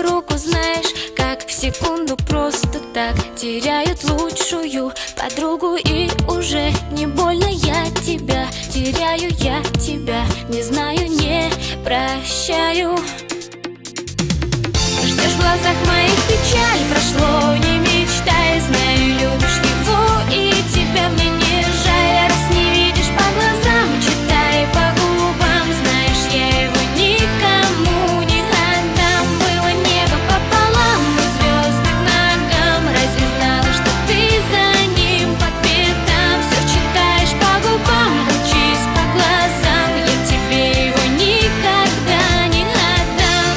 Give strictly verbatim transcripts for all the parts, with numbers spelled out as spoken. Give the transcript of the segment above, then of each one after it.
руку, знаешь, как в секунду просто так теряют лучшую подругу. И уже не больно я тебя теряю, я тебя не знаю, не прощаю. Ждешь в глазах моих печаль, прошло, не мечтай, знаю, любишь его, и тебя мне не жаль. Раз не видишь по глазам, читай по губам, знаешь, я его никому не отдам. Было небо пополам и звезды к ногам, разве знала, что ты за ним по пятам? Все читаешь по губам, учись по глазам, я тебе его никогда не отдам.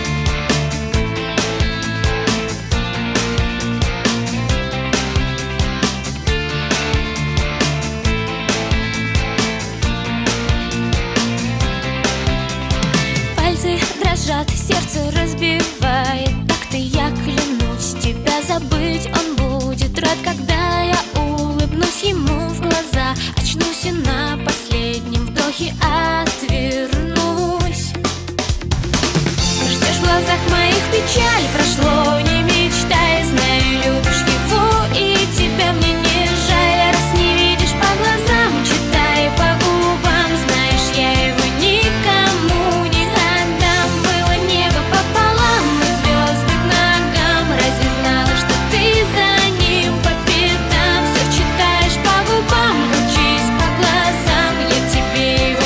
Пальцы дрожат, сердце разбивает такт, и я клянусь, тебя забыть он будет рад, когда я улыбнусь ему в глаза, очнусь и на последнем вдохе отвернусь. Ждешь в глазах моих печаль, прошло, не мечтай, знаю, любишь его, и тебя мне не жаль. Раз не видишь по глазам, читай по губам, знаешь, я его никому не отдам. Было небо пополам и звезды к ногам, разве знала, что ты за ним по пятам? Все читаешь по губам, учись по глазам, я тебе его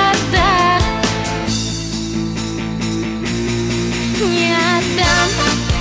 никогда не отдам.